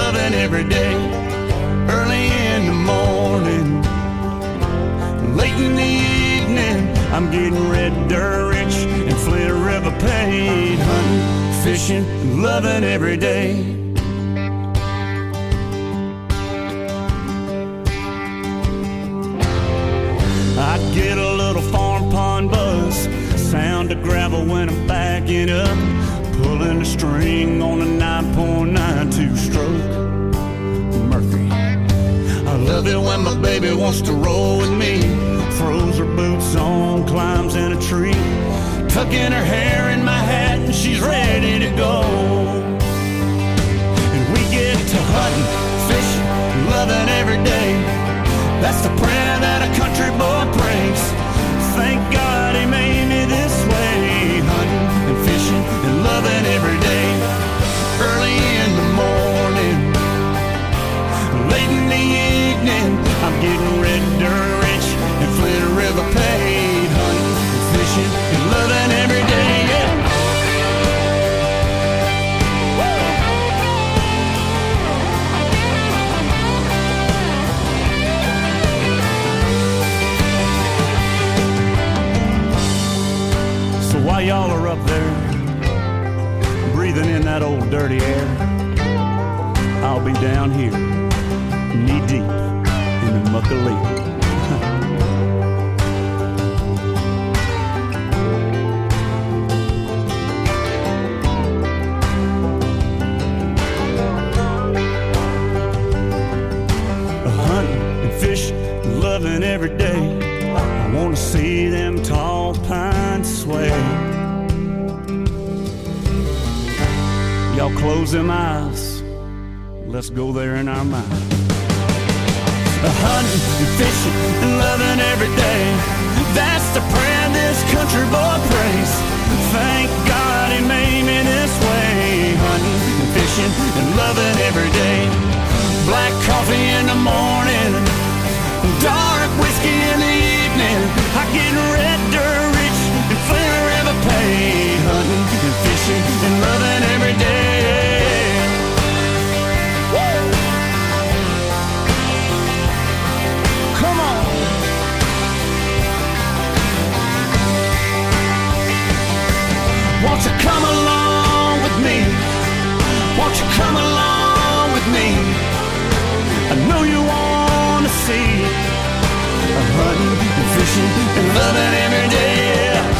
loving every day. Early in the morning, late in the evening, I'm getting red dirt rich and Flint River paid. Hunting, fishing, loving every day. I get a little farm pond buzz, sound of gravel when I'm backing up, pulling a string on a 9.92 stroke Murphy. I love it when my baby wants to roll with me, throws her boots on, climbs in a tree, tucking her hair in my hat and she's ready to go. And we get to hunting, fishing, loving every day. That's the prayer that a country boy prays. Thank God he made me this way. Hunting and fishing and loving every day. Early in the morning, late in the evening, I'm getting red dirt rich and Flint River paid. Hunting and fishing and loving every day, yeah. While y'all are up there, breathing in that old dirty air, I'll be down here, knee deep in the muck of leaf. Hunting and fishing, loving every day. I want to see them tall pines sway. Y'all close them eyes, let's go there in our mind. Hunting and fishing and loving every day. That's the prayer this country boy prays. Thank God he made me this way. Hunting and fishing and loving every day. Black coffee in the morning, dark whiskey in the evening. I get red dirt rich and Flint River paid. Hunting and fishing and loving every day. Woo! Come on. Won't you come along with me? Won't you come along with me? I know you want to see hunting and fishing and loving every day, yeah.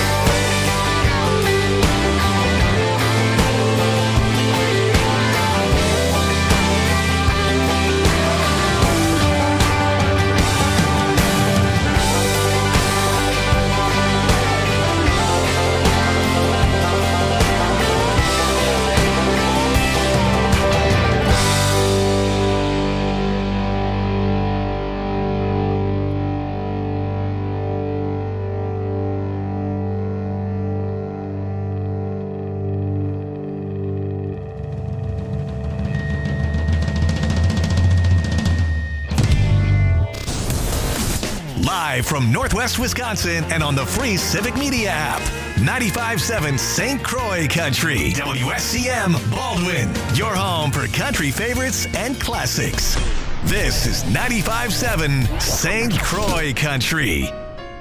Live from Northwest Wisconsin and on the free Civic Media app. 95.7 St. Croix Country. WSCM Baldwin. Your home for country favorites and classics. This is 95.7 St. Croix Country.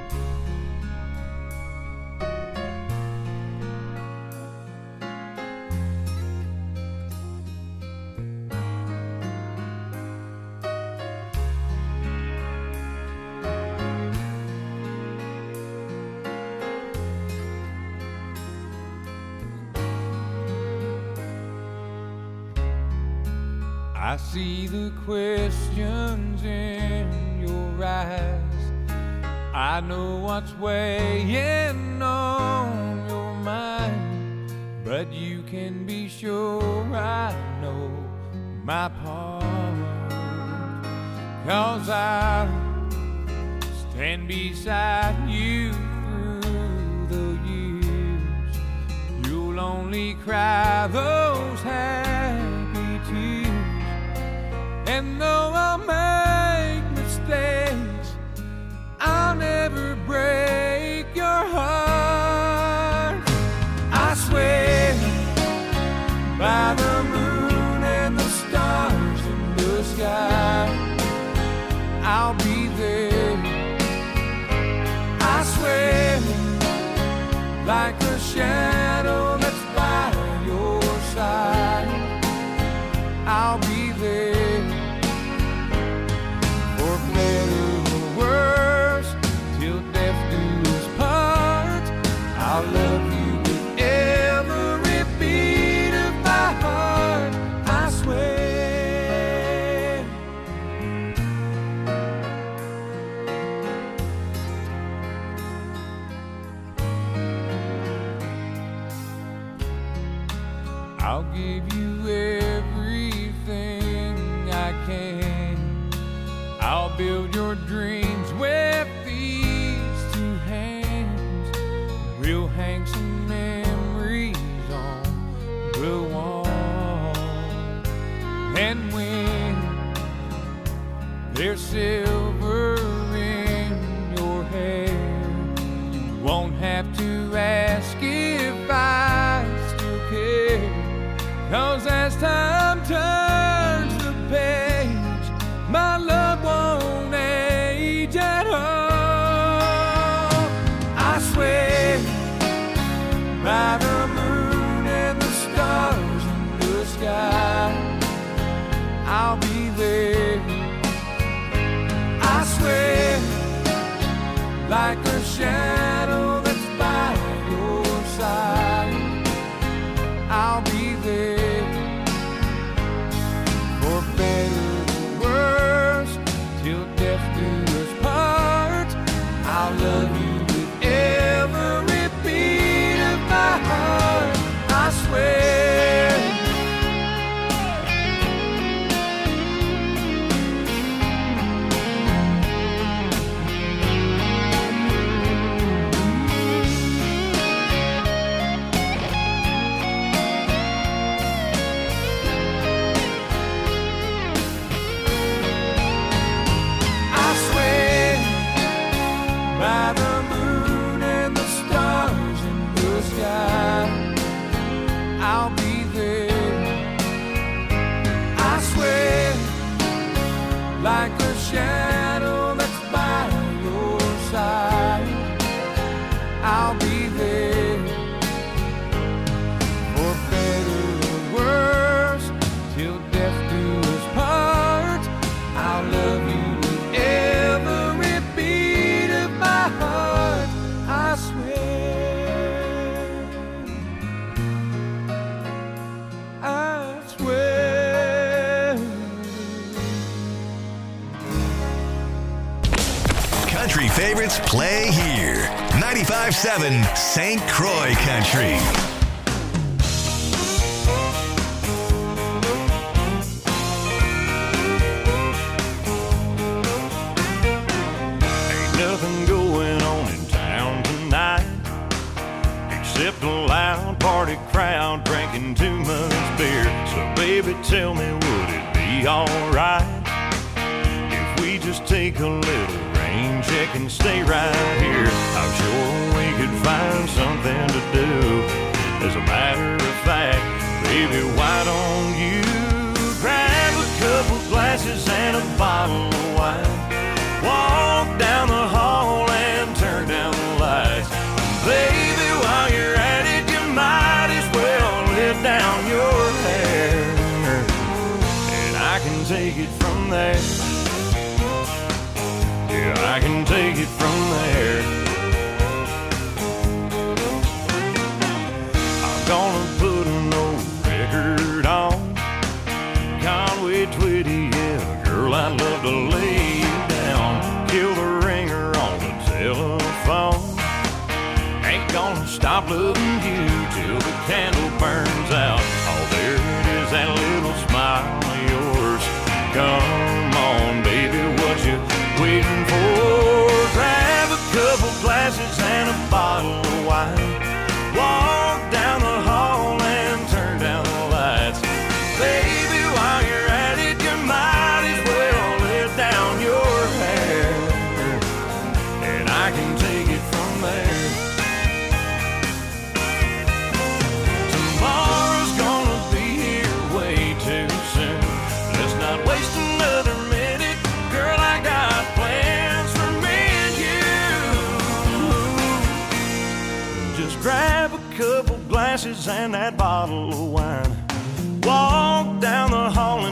I see the questions in your eyes. I know what's weighing on your mind, but you can be sure I know my part. 'Cause I'll stand beside you through the years. You'll only cry those happy tears. And though I'll make mistakes, I'll never break your heart. I swear by the moon and the stars I'll be there. For better or worse, till death do us part. I'll love you with every beat of my heart, I swear. I'll give you everything I can. I'll build your dreams with these two hands. We'll hang some memories on the wall. And when there's silver in your hair, you won't have to ask if I still care. 'Cause as time turns the page, my love won't age at all. I swear by the moon and the stars in the sky, I'll be there. I swear like a shadow that's by your side, I'll be there. For better or worse, till death do us part, I'll love you with every beat of my heart, I swear. By the moon and the stars in the sky, I'll be there. I swear like a shadow that's by your side, I'll be there. For better or worse, till death do us part, I'll love you with every beat of my heart, I swear. I swear. Country favorites play here. 95.7 St. Croix Country. Nothing going on in town tonight except a loud party crowd drinking too much beer. So baby, tell me, would it be alright if we just take a little rain check and stay right here? I'm sure we could find something to do. As a matter of fact, baby, why don't you grab a couple glasses and a bottle of wine? Walk down the hall and turn down the lights. Baby, while you're at it, you might as well let down your hair, and I can take it from there. Yeah, I can take it from there. I'm gonna put an old record on Conway Twitty, yeah, girl, I'd love to lay you down. Kill the ringer on the telephone. Ain't gonna stop loving you till the candle burns out. Oh, there it is, that little smile of yours. Come on, baby, what you waiting for? Grab a couple glasses and a bottle of wine. Walk down the hall and turn down the lights. Baby, while you're at it, you might as well let down your hair, and I can take it from there. Tomorrow's gonna be here way too soon. Let's not waste another minute. Girl, I got plans for me and you. Just grab a couple glasses and that bottle of wine. Walk down the hall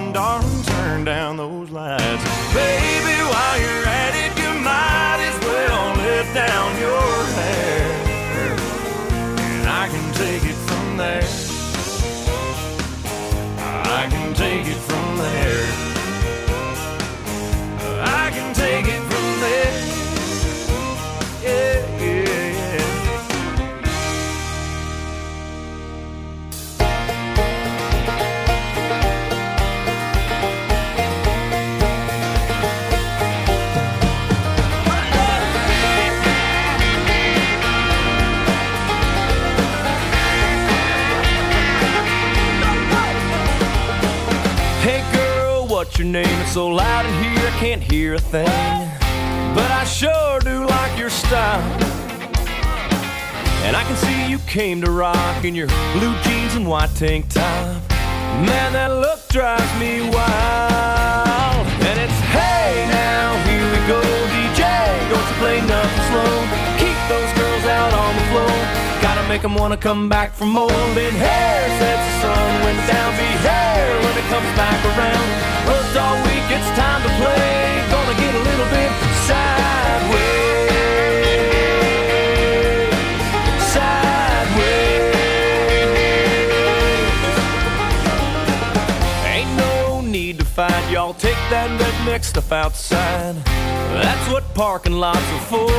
what's your name? It's so loud in here I can't hear a thing, but I sure do like your style. And I can see you came to rock in your blue jeans and white tank top. Man, that look drives me wild. And it's hey now, here we go, DJ, don't you play nothing slow. Keep those girls out on the floor, gotta make them wanna come back for more. Been here since the sun went down, be here when it comes back around. Worked all week, it's time to play, gonna get a little bit sideways. Y'all take that redneck stuff outside, that's what parking lots are for.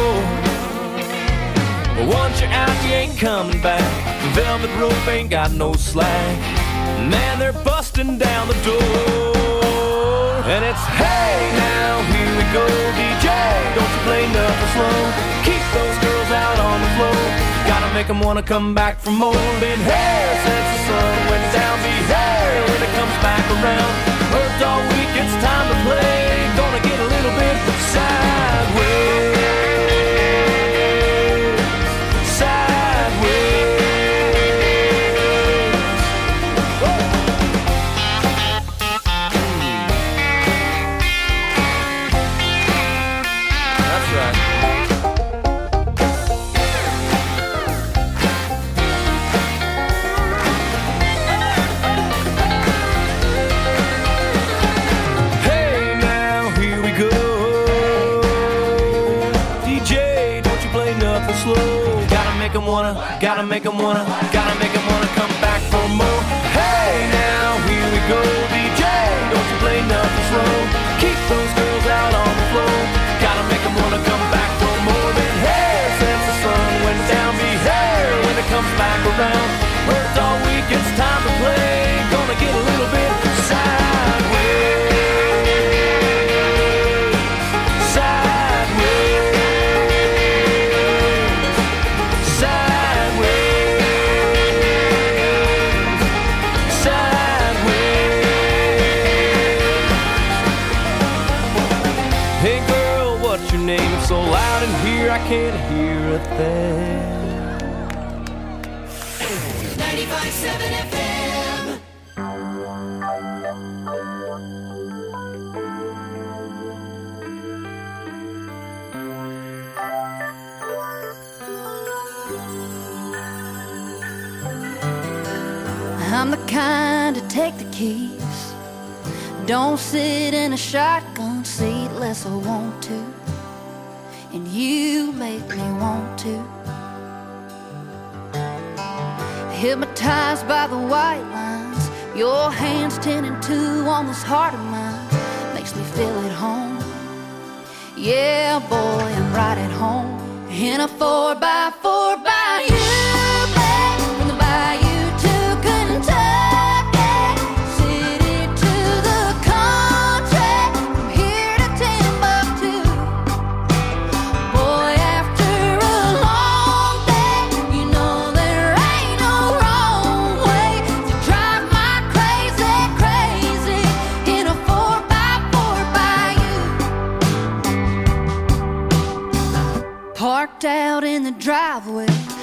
But once you're out, you ain't coming back. The velvet rope ain't got no slack. Man, they're busting down the door. And it's hey now, here we go, DJ, don't you play nothing slow. Keep those girls out on the floor, gotta make them wanna come back for more. Been here since the sun went down, be here when it comes back around. Worked all week, it's time to play, gonna get a little bit sideways. Gotta make them wanna come back for more. Hey now, here we go, DJ, don't you play nothing slow. Keep those girls out on the floor, gotta make them wanna come back for more. Been here since the sun went down, be here when it comes back around. Worked all week, it's time to play, gonna get a little bit sideways. So loud in here I can't hear a thing. 95.7 FM. I'm the kind to take the keys, don't sit in a shotgun seat unless I want to, and you make me want to. Hypnotized by the white lines, your hands 10 and 2 on this heart of mine, makes me feel at home. Yeah, boy, I'm right at home in a 4x4 by you, babe, from the bayou to Kentucky, city to the country, from here to Timbuktu. Boy, after a long day, you know there ain't no wrong way to drive my crazy, crazy in a 4x4 by you. Parked out in the driveway,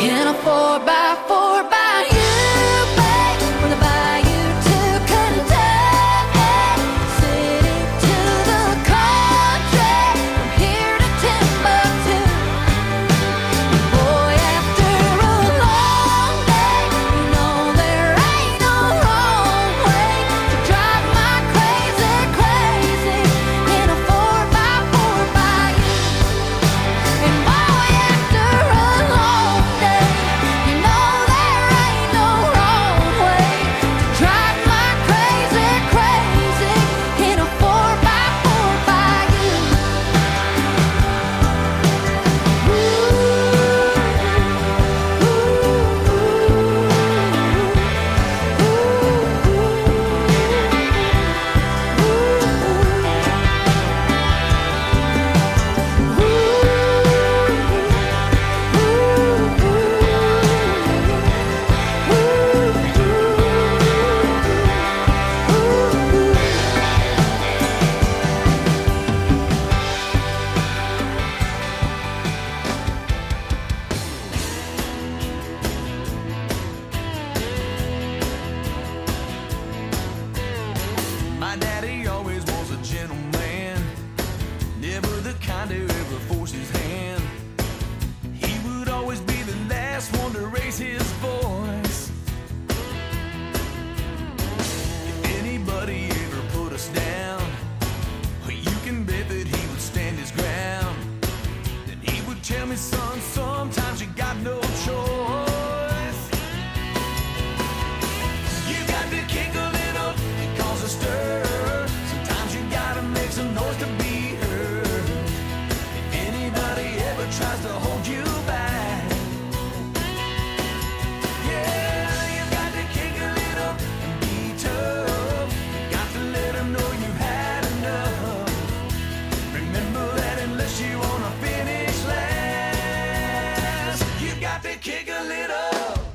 in a 4x4 by you, babe, from the bayou to Kentucky, city to the country, from here to Timbuktu. Boy, after a long day, you know there ain't no wrong way to drive my crazy, crazy in a 4x4 by you. And boy, after a long day, you know there ain't no wrong way to drive my crazy, crazy in a 4x4 by you. My daddy always was a gentleman, never the kind to ever force his hand. He would always be the last one to raise his voice. If anybody ever put us down, you can bet that he would stand his ground. Then he would tell me, son, sometimes you got no choice. You got to kick a little and cause a stir. Sometimes you gotta make some noise to be heard. If anybody ever tries to hold you back, yeah, you got to kick a little and be tough. You got to let them know you've had enough. Remember that unless you wanna finish last, you got to kick a little.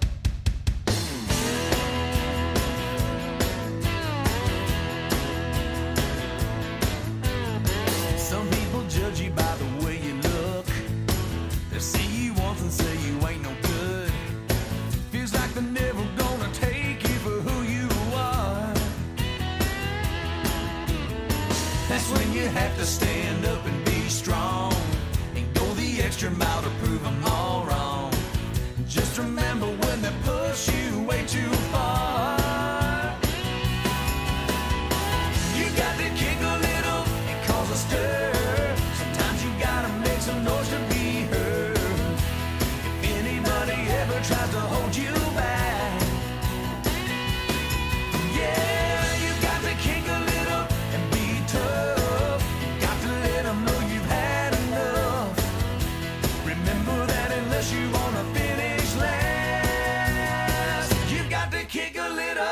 Some people judge you by the way you look. They see you once and say you ain't no good. Feels like they're never gonna take you for who you are. That's when you have to stand up and be strong and go the extra mile to prove them all wrong. Just remember when they push you way too far, you got to kick a little and cause a stir. Sometimes you gotta make some noise to be heard. If anybody ever tries to hold you back, yeah, you got to kick a little and be tough. You got to let them know you've had enough. Remember that unless you wanna finish last, you've got to kick a little.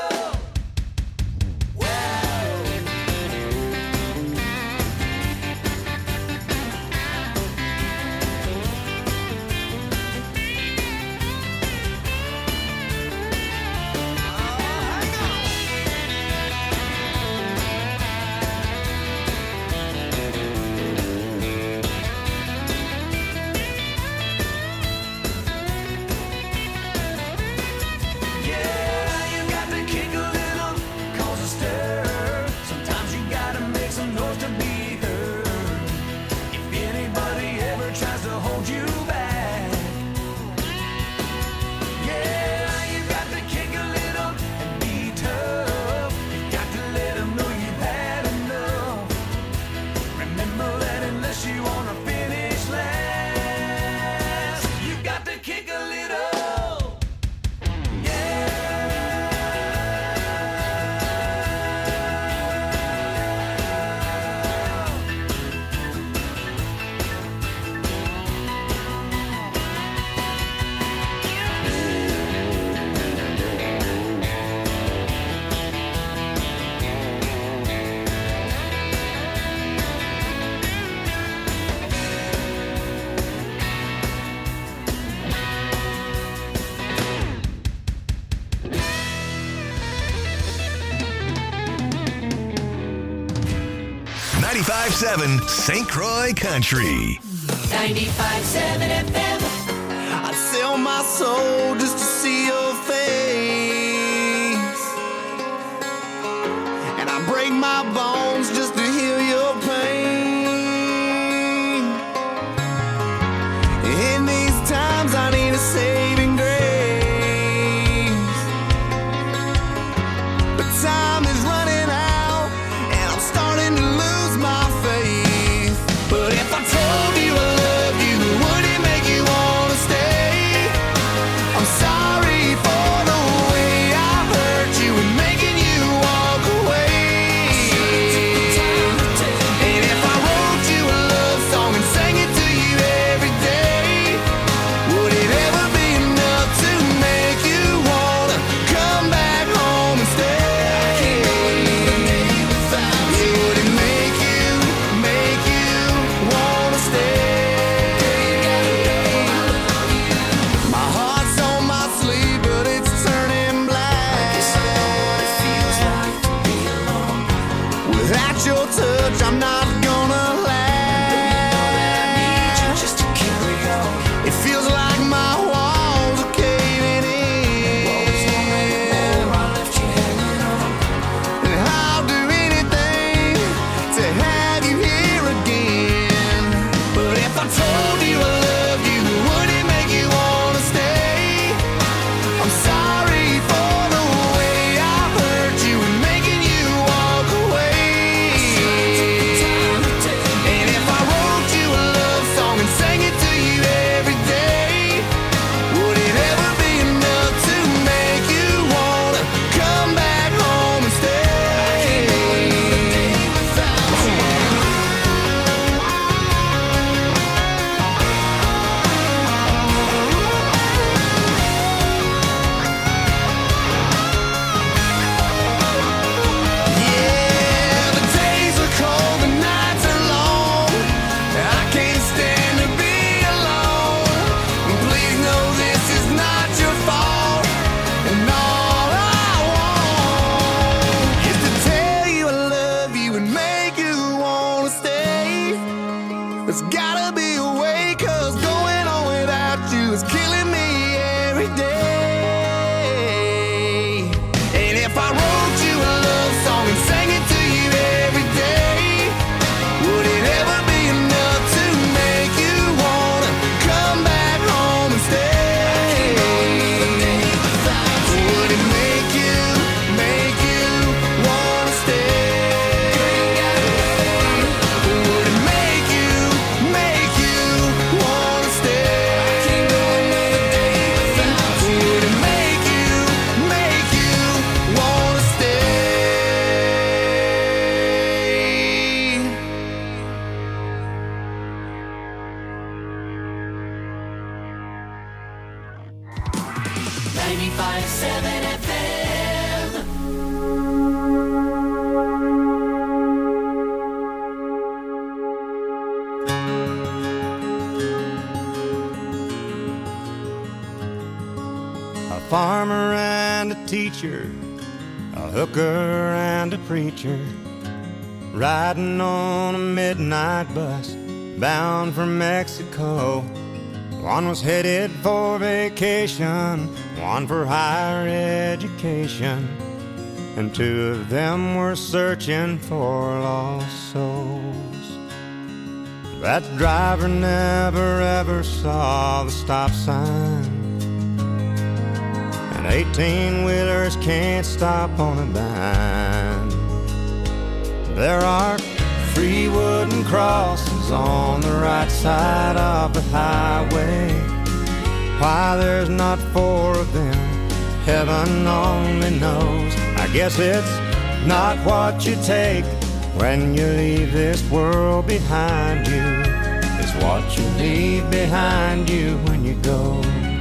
.7 St. Croix Country. 95.7 FM. I'd sell my soul just to see your face. And I break my bones just to heal your pain. In these times I need a saving grace, but time is running out and I'm starting to lose my faith. But if I told you I loved you, would it make you wanna stay? I'm sorry for the way I hurt you and making you walk away. And if I wrote you a love song and sang it to you every day, would it ever be enough to make you wanna come back home and stay? Would it make you wanna stay? My heart's on my sleeve, but it's turning black. Without your touch, I'm not gonna last. It feels like my walls are caving in, and I'll do anything to have you here again. But if I told you I loved you, would it make you wanna stay? I'm sorry for the way I hurt you and making you walk away. And if I wrote you a love song and sang it to you every day, would it ever be enough to make you wanna come back home and stay? Yeah, the days are cold, the nights are long. I can't stand to be alone. Please know this is not your fault. And all I want is to tell you I love you and make you wanna stay. There's gotta be a way, 'cause going on without you is killing me every day. And if I wrote you a love song and sang it to you every day, would it ever be enough to make you wanna come back home and stay? Would it make you wanna stay? Would it make you wanna stay? Would it make you wanna stay? 95.7 FM. A farmer and a teacher, a hooker and a preacher, riding on a midnight bus bound for Mexico. One was headed for vacation, one for higher education, and two of them were searching for lost souls. That driver never ever saw the stop sign, and 18-wheelers can't stop on a dime. There are 3 wooden crosses on the right side of the highway. Why there's not 4 of them, heaven only knows. I guess it's not what you take when you leave this world behind you. It's what you leave behind you when you go.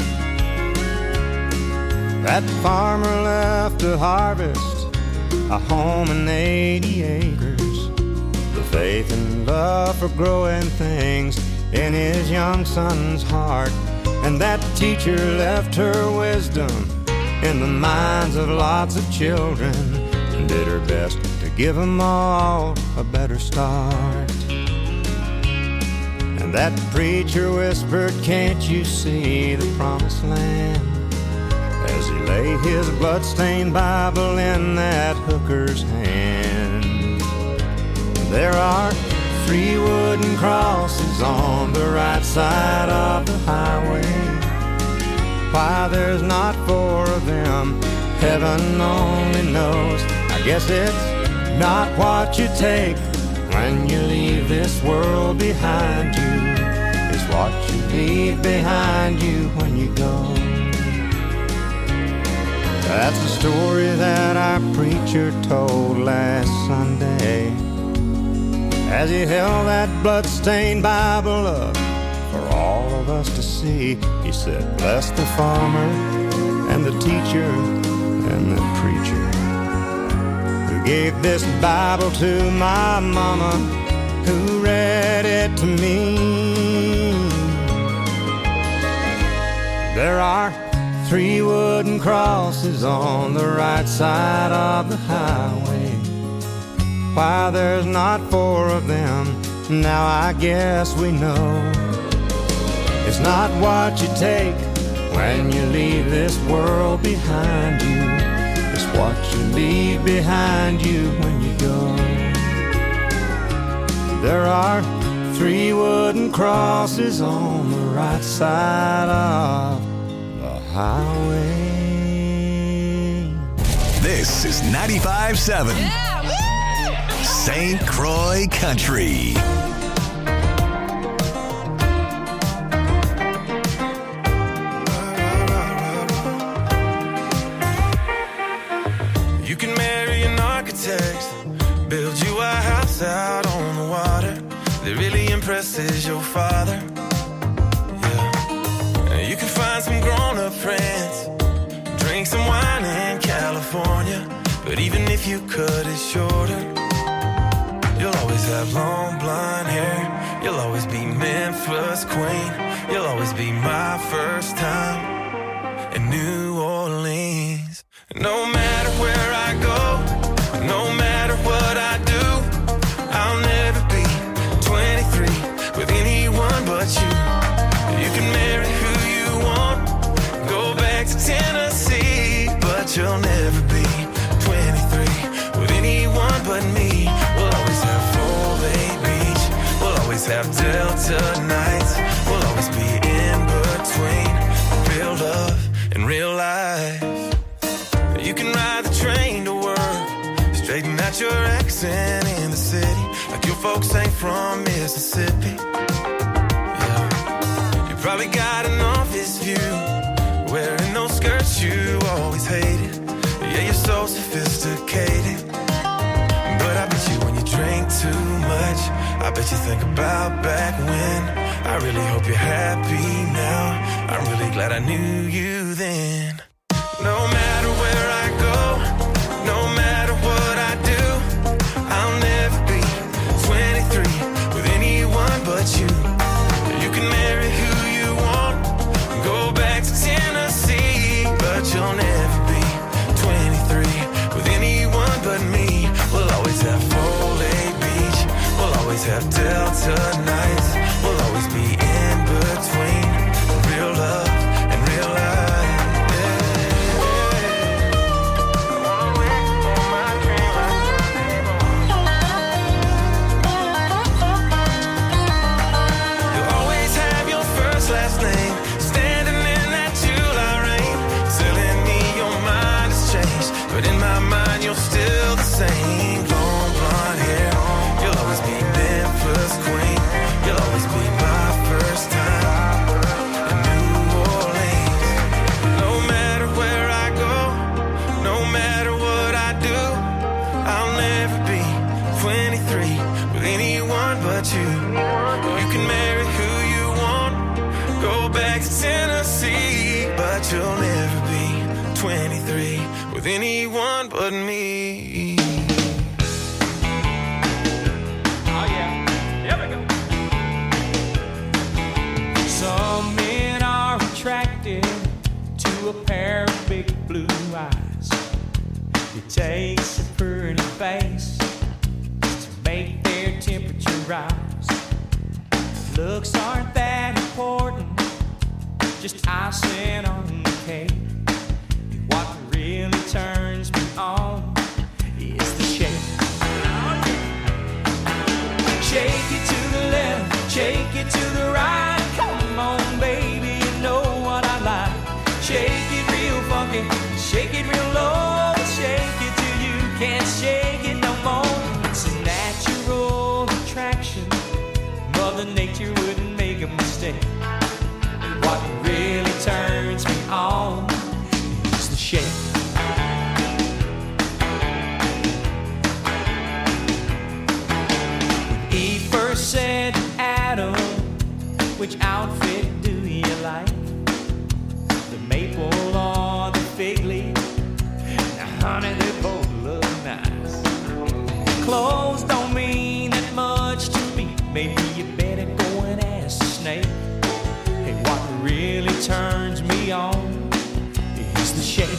That farmer left to harvest a home and 80 acres, the faith and love for growing things in his young son's heart. And that teacher left her wisdom in the minds of lots of children and did her best to give them all a better start. And that preacher whispered, can't you see the promised land? As he lay his bloodstained Bible in that hooker's hand. There are 3 wooden crosses on the right side of the highway. Why there's not 4 of them, heaven only knows. I guess it's not what you take when you leave this world behind you. It's what you leave behind you when you go. That's the story that our preacher told last Sunday, as he held that bloodstained Bible up for all of us to see. He said, bless the farmer and the teacher and the preacher who gave this Bible to my mama, who read it to me. There are 3 wooden crosses on the right side of the highway. Why there's not 4 of them, now I guess we know. It's not what you take when you leave this world behind you. It's what you leave behind you when you go. There are 3 wooden crosses on the right side of the highway. This is 95.7 St. Croix Country. You can marry an architect, build you a house out on the water that really impresses your father. Yeah. You can find some grown-up friends, drink some wine in California, but even if you cut it shorter, you'll always have long blonde hair. You'll always be Memphis queen. You'll always be my first time in New Orleans. No matter where I go, no matter what I do, I'll never be 23 with anyone but you. You can marry who you want, go back to Tennessee, but you'll never be 23 with anyone but me. We'll always have Full Bay Beach, we'll always have Delta nights, we'll always be in between real love and real life. You can ride the train to work, straighten out your accent in the city, like your folks ain't from Mississippi. Yeah. You probably got an office view, wearing those skirts you always hated. Yeah, you're so sophisticated, but I bet you when you drink too much, I bet you think about back when. I really hope you're happy now, I'm really glad I knew you then. No matter where I go, no matter what I do, I'll never be 23 with anyone but you. You can marry who you want, go back to Tennessee, but you'll never be 23 with anyone but me. We'll always have Full Bay Beach, we'll always have Delta nights, we'll always be in between real love and real life. Last name, standing in that July rain, telling me your mind has changed, but in my mind you're still the same. Long blonde hair, you'll always be Memphis queen, you'll always be my first time in New Orleans. No matter where I go, no matter what I do, I'll never be 23 with anyone but you. You can marry who you want, go back to Tennessee, but you'll never be 23 with anyone but me. Oh yeah, here we go. Some men are attracted to a pair of big blue eyes. It takes a pretty face to make their temperature rise. looks aren't that important, just icing on the cake. What really turns me on is the shake. Shake it to the left, shake it to the right. Come on, baby, you know what I like. Shake it real funky, shake it real low. Shake it till you can't shake it no more. It's a natural attraction. Mother Nature wouldn't make a mistake. What really turns me on is the shake. When Eve first said to Adam, which outfit do you like? The maple or the fig leaf? Now honey, they both look nice. Clothes don't mean that much to me. Maybe you better go and ask the snake. Hey, what really turns me on is the shake.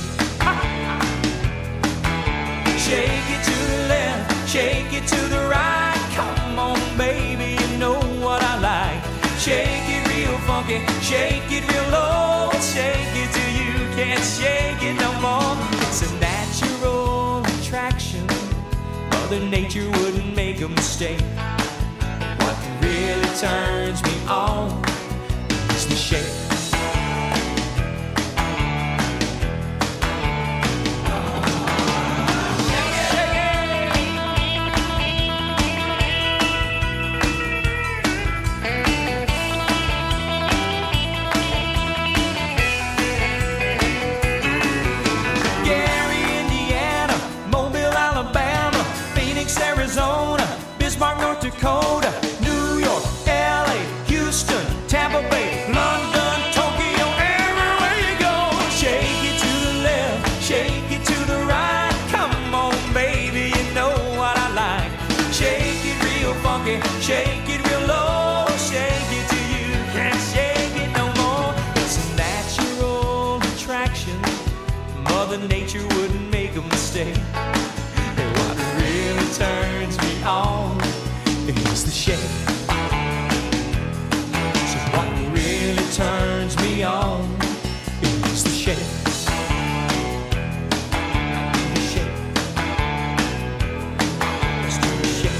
Shake it to the left, shake it to the right. Come on, baby, you know what I like. Shake it real funky, shake it real low. Shake it till you can't shake it no more. It's a natural attraction. Mother Nature wouldn't make a mistake. What really turns me on is the shake. Arizona, Bismarck, North Dakota, New York, LA, Houston, Tampa Bay, London, Tokyo, everywhere you go. Shake it to the left, shake it to the right. Come on, baby, you know what I like. Shake it real funky, shake it real low. Shake it till you can't shake it no more. It's a natural attraction. Mother Nature wouldn't make a mistake. Really turns me on is the shake. So what really turns me on is the shake. The shake. Let's do the shake.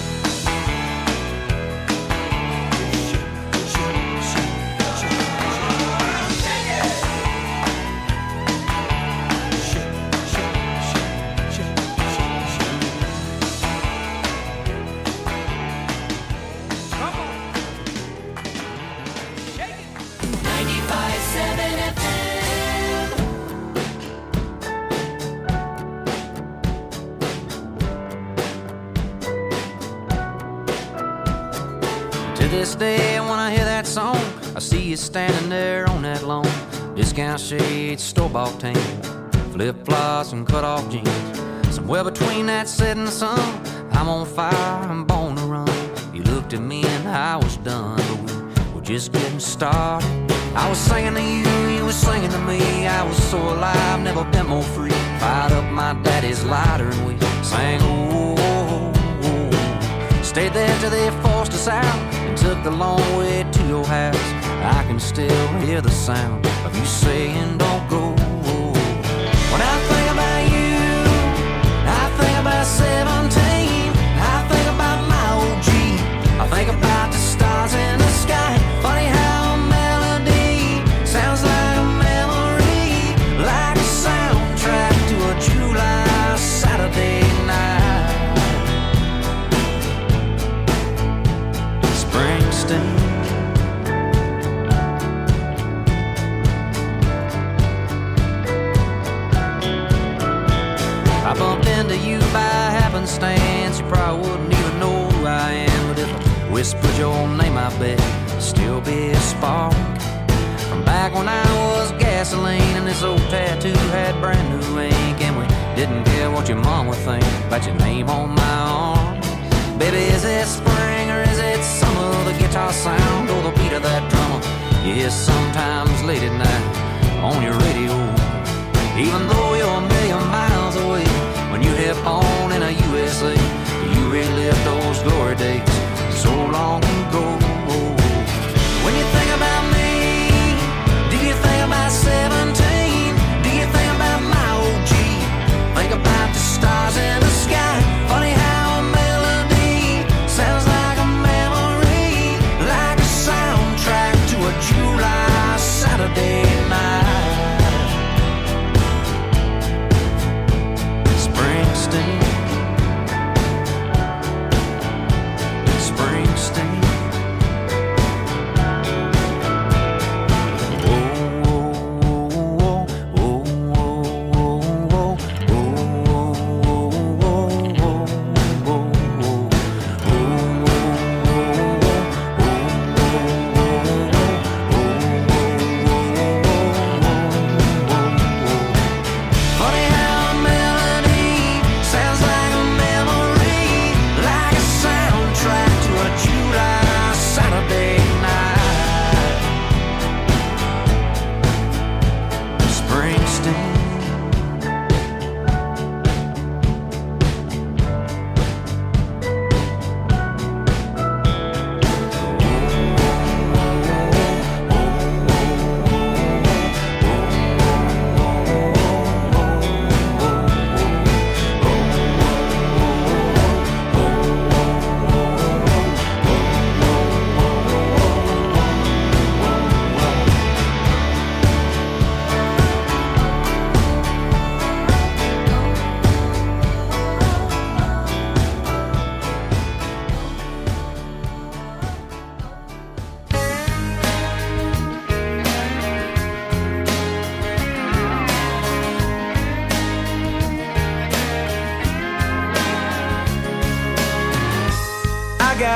To this day, when I hear that song, I see you standing there on that lawn. Discount shades, store-bought tan, flip-flops and cut-off jeans. Somewhere between that setting sun, I'm on fire, I'm born to run. You looked at me and I was done, but we were just getting started. I was singing to you, you were singing to me. I was so alive, never been more free. Fired up my daddy's lighter and we sang, oh, oh, oh. Stayed there till they forced us out and took the long way to your house. I can still hear the sound of you saying don't go. When I think about you, I think about 17. I think about my old Jeep. I think about the stars in the sky. Funny how a melody sounds like a memory, like a soundtrack to a July Saturday night. Springsteen. I bumped into you by happenstance. You probably wouldn't even know who I am, but if I whispered your name, I bet it'd still be a spark from back when I was gasoline and this old tattoo had brand new ink, and we didn't care what your mom would think about your name on my arm. Baby, is it spring or is it summer? The guitar sound or the beat of that drummer you hear sometimes late at night on your radio. Even though you're a million miles away, when you hit on in a USA, you relive those glory days so long ago.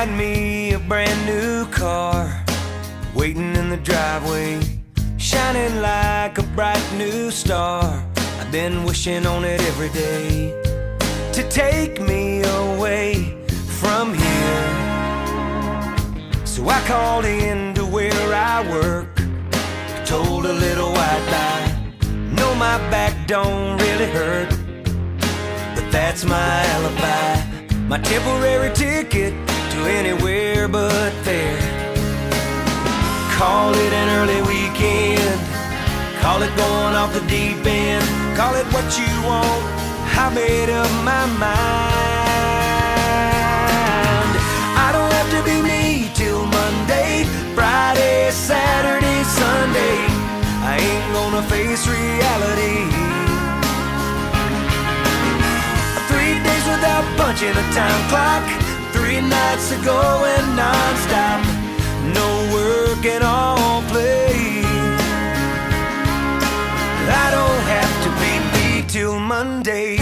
got me a brand new car, waiting in the driveway, shining like a bright new star. I've been wishing on it every day to take me away from here. So I called in to where I work, told a little white lie. No, my back don't really hurt, but that's my alibi, my temporary ticket to anywhere but there. Call it an early weekend, call it going off the deep end, call it what you want, I made up my mind. I don't have to be me till Monday, Friday, Saturday, Sunday. I ain't gonna face reality. 3 days without punching a time clock, 3 nights of going non-stop, no work and all play. I don't have to be me till Monday.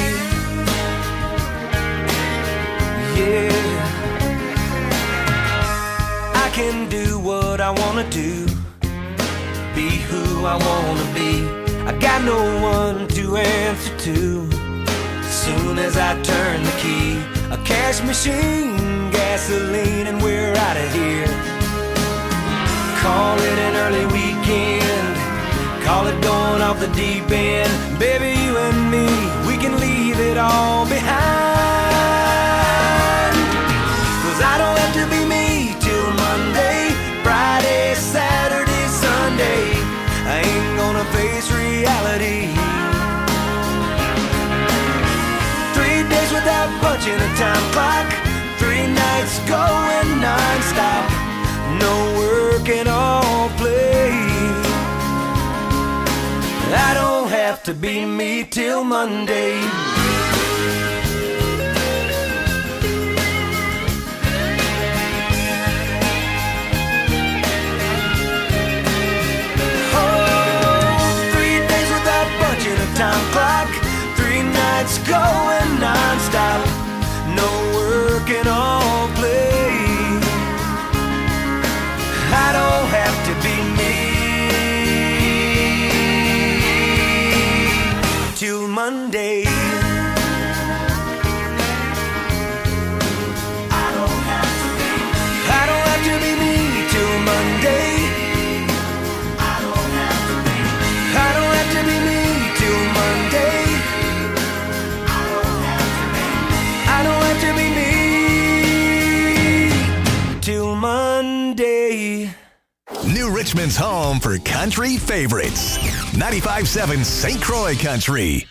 Yeah, I can do what I wanna do, be who I wanna be. I got no one to answer to. As soon as I turn the key, a cash machine, gasoline, and we're out of here. Call it an early weekend, call it going off the deep end. Baby, you and me, we can leave it all behind. 'Cause I don't have to be me till Monday, Friday, Saturday, Sunday. I ain't gonna face reality. 3 days without punching a time clock, 3 nights going non-stop, no work and all play. I don't have to be me till Monday. Time clock, 3 nights going non-stop, no work and all play. I don't have to be me till Monday. I don't have to be me till Monday. I don't have to be me till Monday. I don't have to be me till Monday. New Richmond's home for country favorites. 95.7 St. Croix Country.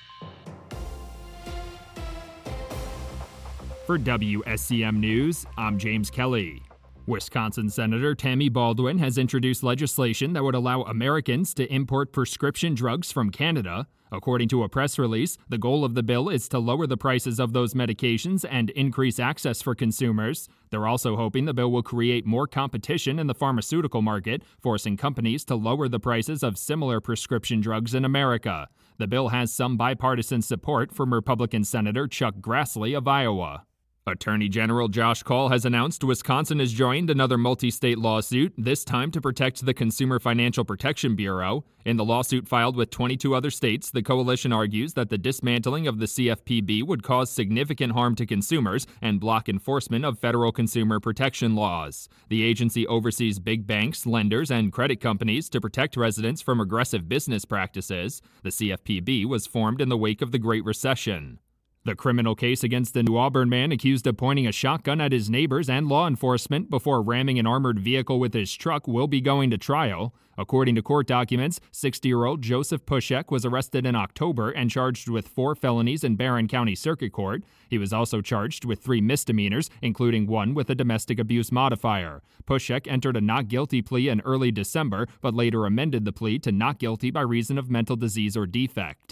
For WSCM News, I'm James Kelly. Wisconsin Senator Tammy Baldwin has introduced legislation that would allow Americans to import prescription drugs from Canada. According to a press release, the goal of the bill is to lower the prices of those medications and increase access for consumers. They're also hoping the bill will create more competition in the pharmaceutical market, forcing companies to lower the prices of similar prescription drugs in America. The bill has some bipartisan support from Republican Senator Chuck Grassley of Iowa. Attorney General Josh Kaul has announced Wisconsin has joined another multi-state lawsuit, this time to protect the Consumer Financial Protection Bureau. In the lawsuit filed with 22 other states, the coalition argues that the dismantling of the CFPB would cause significant harm to consumers and block enforcement of federal consumer protection laws. The agency oversees big banks, lenders, and credit companies to protect residents from aggressive business practices. The CFPB was formed in the wake of the Great Recession. The criminal case against a New Auburn man accused of pointing a shotgun at his neighbors and law enforcement before ramming an armored vehicle with his truck will be going to trial. According to court documents, 60-year-old Joseph Pushek was arrested in October and charged with 4 felonies in Barron County Circuit Court. He was also charged with 3 misdemeanors, including one with a domestic abuse modifier. Pushek entered a not guilty plea in early December, but later amended the plea to not guilty by reason of mental disease or defect.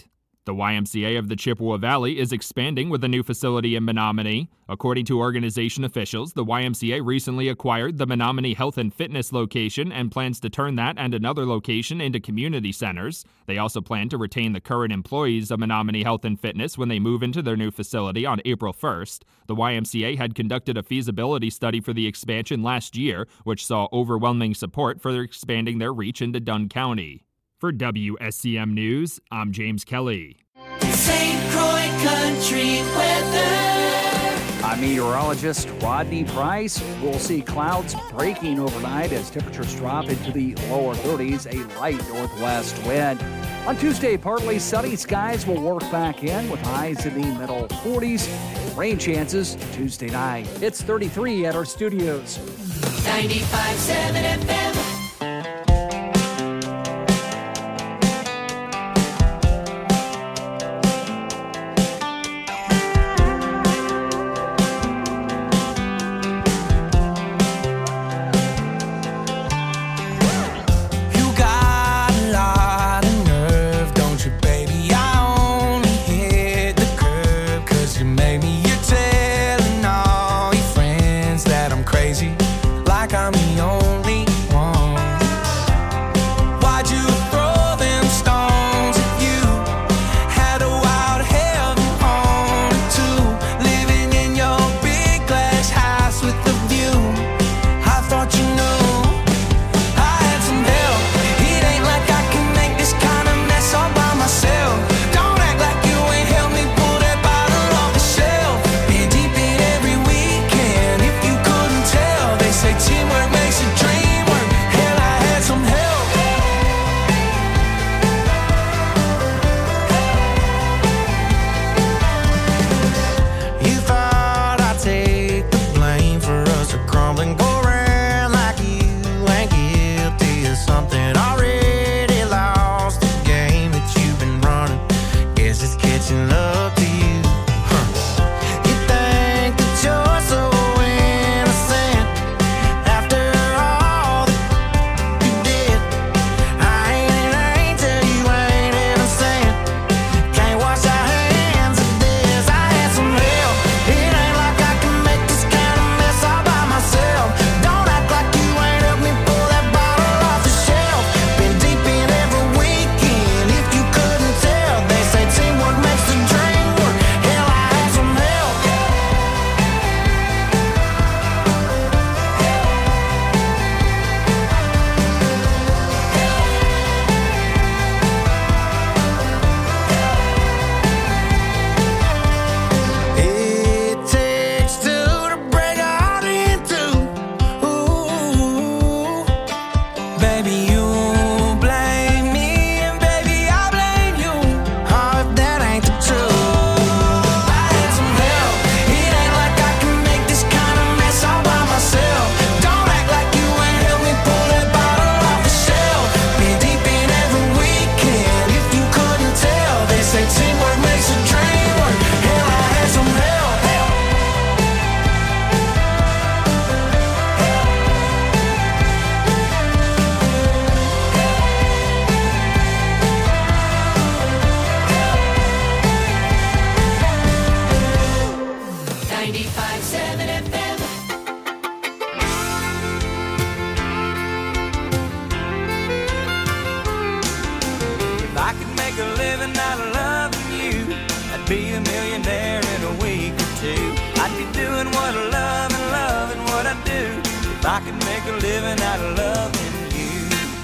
The YMCA of the Chippewa Valley is expanding with a new facility in Menominee. According to organization officials, the YMCA recently acquired the Menominee Health and Fitness location and plans to turn that and another location into community centers. They also plan to retain the current employees of Menominee Health and Fitness when they move into their new facility on April 1st. The YMCA had conducted a feasibility study for the expansion last year, which saw overwhelming support for expanding their reach into Dunn County. For WSCM News, I'm James Kelly. St. Croix Country Weather. I'm meteorologist Rodney Price. We'll see clouds breaking overnight as temperatures drop into the lower 30s, a light northwest wind. On Tuesday, partly sunny skies will work back in with highs in the middle 40s. Rain chances Tuesday night. It's 33 at our studios. 95.7 FM. I could make a living out of loving you.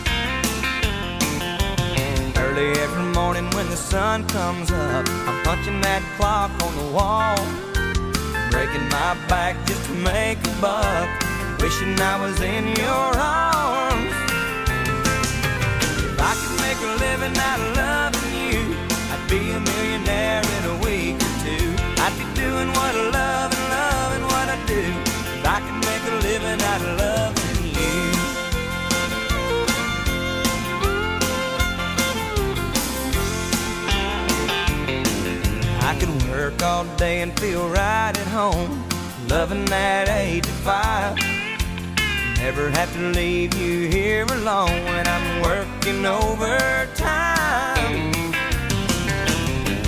Early every morning when the sun comes up, I'm punching that clock on the wall, breaking my back just to make a buck, wishing I was in your arms. If I could make a living out of loving you, I'd be a millionaire in a week or two. I'd be doing what I love and loving what I do. If I could make a living out of loving you. I could work all day and feel right at home, loving that 8 to 5. Never have to leave you here alone when I'm working overtime.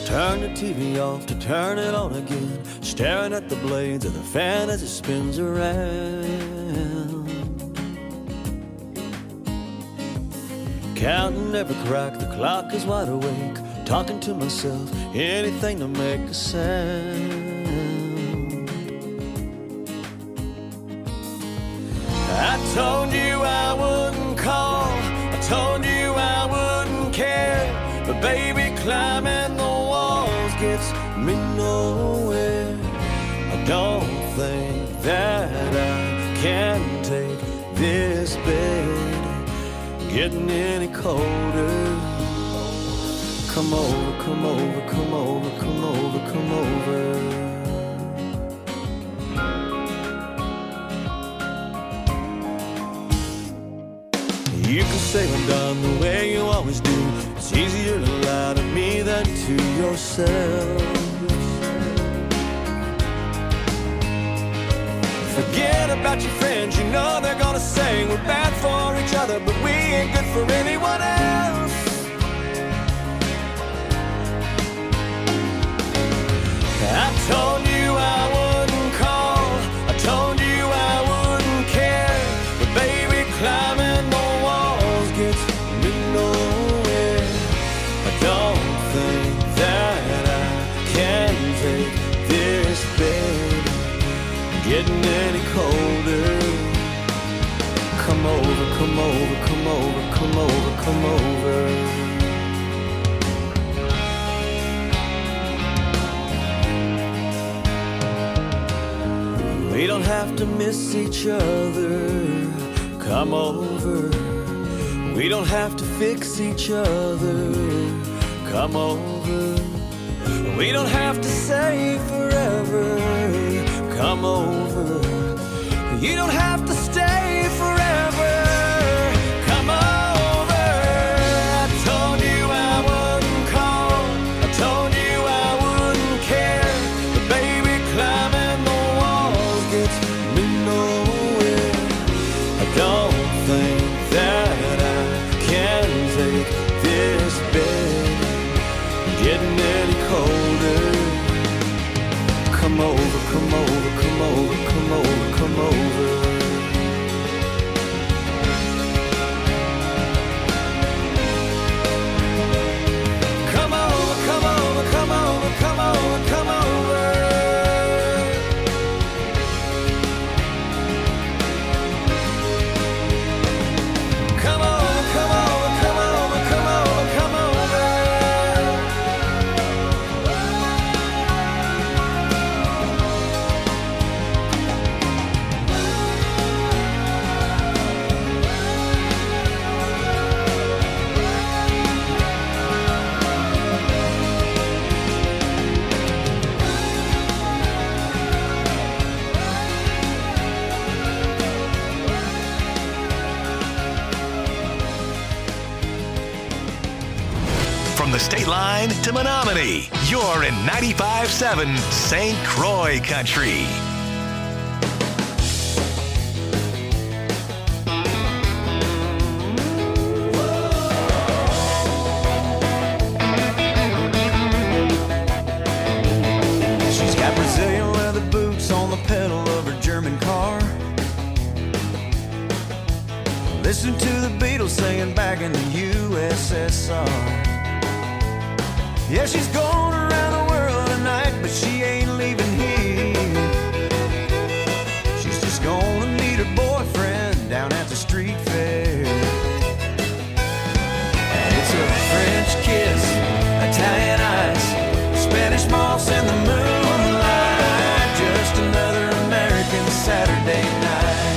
Turn the TV off to turn it on again, staring at the blades of the fan as it spins around. Counting every crack, the clock is wide awake, talking to myself, anything to make a sound. I told you I wouldn't call, I told you I wouldn't care, but baby, climbing the walls gets me nowhere. I don't think that I can take this bed getting any colder. Come over, come over, come over, come over, come over. You can say I'm done the way you always do. It's easier to lie to me than to yourself. Forget about your friends, you know they're gonna say we're bad for each other, but we ain't good for anyone else. I told you I wouldn't call, I told you I wouldn't care, but baby, climbing the walls gets me nowhere. I don't think that I can take this bed getting any colder. Come over, come over, come over, come over, come over. We don't have to miss each other. Come over. We don't have to fix each other. Come over. We don't have to say forever. Come over. You don't have to stay forever. Come over. I told you I wouldn't call, I told you I wouldn't care, but baby, climbing the walls gets me nowhere. I don't think that I can take this bed getting any colder. Come over, come over, come over, come over, come over. Come over, come over, come over, come over, come over. Come over, come over, come over, come over, come over. From the state line to Menominee, you're in 95.7 St. Croix Country. She's got Brazilian leather boots on the pedal of her German car. Listen to the Beatles singing back in the USSR. Yeah, she's going around the world tonight, but she ain't leaving here. She's just gonna meet her boyfriend down at the street fair. And it's a French kiss, Italian ice, Spanish moss in the moonlight, just another American Saturday night.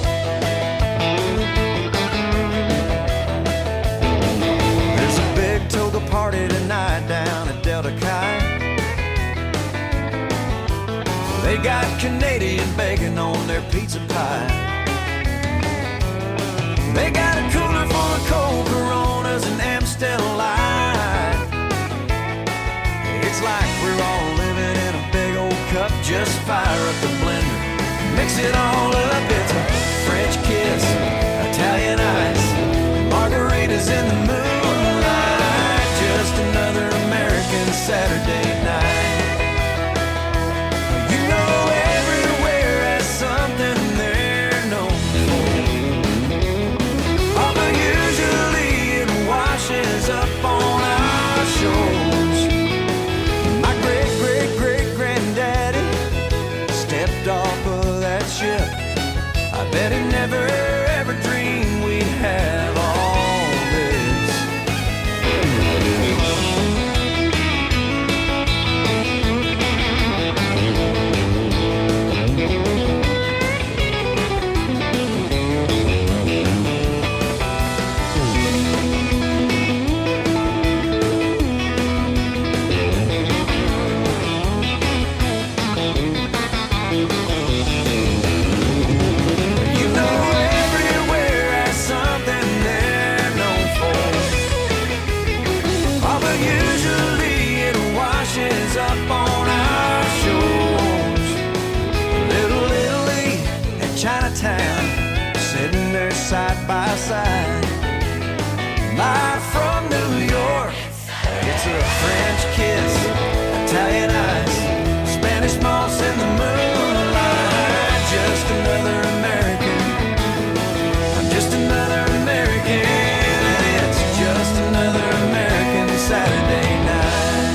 There's a big toga party tonight down at Delta Chi. They got Canadian bacon on their pizza pie. They got a cooler full of cold Coronas and Amstel Light. It's like we're all living in a big old cup. Just fire up the blender, mix it all up. It's a French kiss, Italian ice, margaritas in the moonlight, just another American Saturday Chinatown, sitting there side by side. Live from New York, it's a French kiss, Italian ice, Spanish moss in the moonlight. Just another American, I'm just another American. It's just another American Saturday night.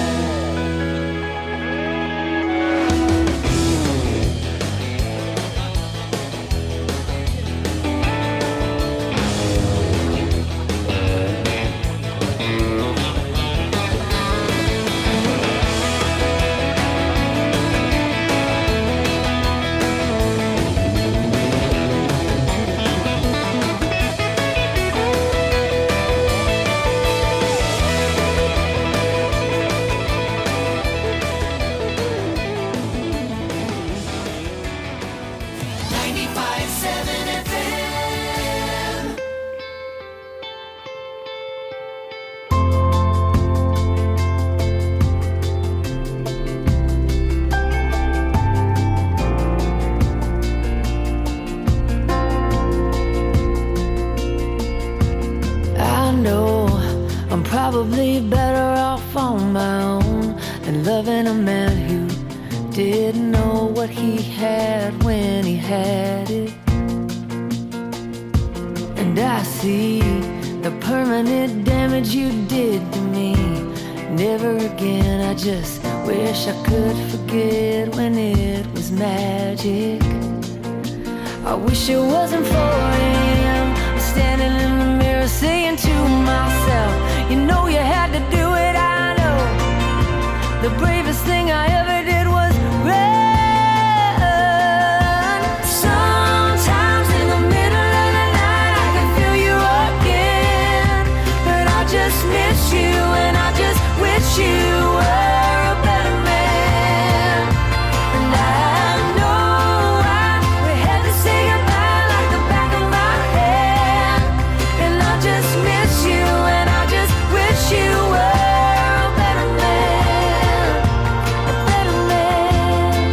Probably better off on my own than loving a man who didn't know what he had when he had it. And I see the permanent damage you did to me. Never again, I just wish I could forget when it was magic. I wish it wasn't 4 a.m. I'm standing in the mirror saying to myself, you know you had to do it, I know. The bravest thing I ever did was run. Sometimes in the middle of the night I can feel you again. But I just miss you and I just wish you were a better man. And I know we had to say goodbye like the back of my hand. And I just miss you and I just wish you were a better man, a better man.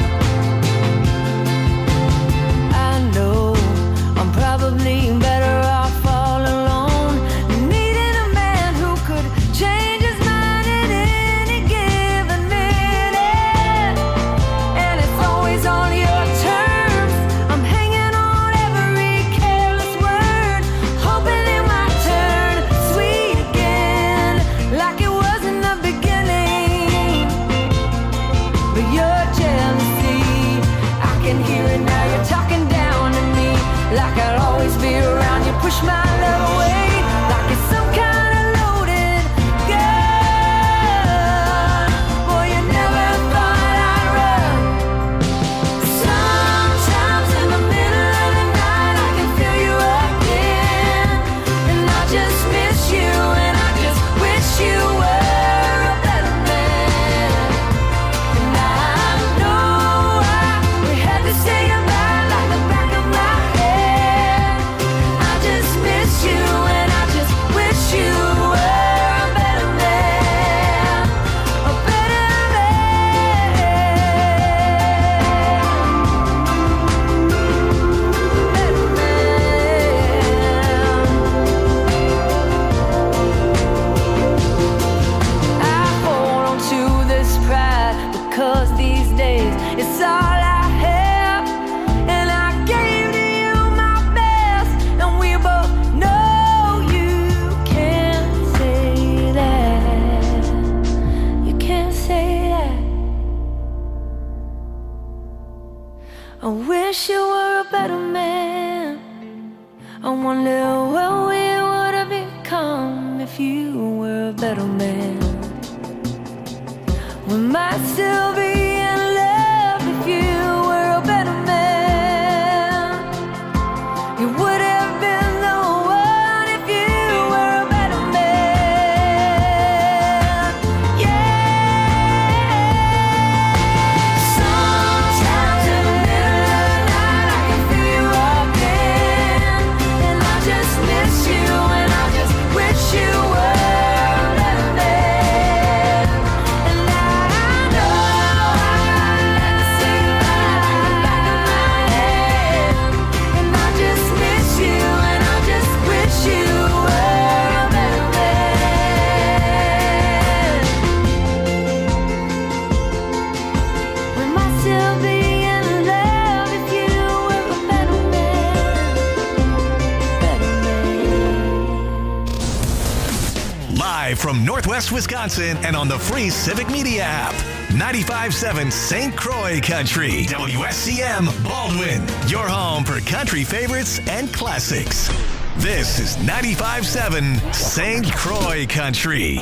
I know I'm probably better off all alone, needing a man who could change his mind at any given minute. And it's always on your terms. I'm hanging on every careless word, hoping it might turn sweet again, like it was in the beginning. But your jealousy, I can hear it now. You're talking down to me, like I'll always be around. You push my love away, like it's some kind of loaded gun. Boy, you never thought I'd run. Sometimes in the middle of the night I can feel you again. And I just miss you and I just wish you were a better man. And I know we had to say goodbye like the back of my head. I just miss you and I just wish you were a better man, a better I hold on to this pride because these days it's all I have. And I gave to you my best, and we both know you can't say that. You can't say that. I wish you were a better man. I wonder what we would have become if you were a better man. We might still be in love if you were a better man. You would have been the one if you were a better man. Yeah. Sometimes in the middle of the night I can feel you again. And I just miss you and I just wish you were a better man. And I know from Northwest Wisconsin and on the free Civic Media app. 95.7 St. Croix Country. WSCM Baldwin. Your home for country favorites and classics. This is 95.7 St. Croix Country.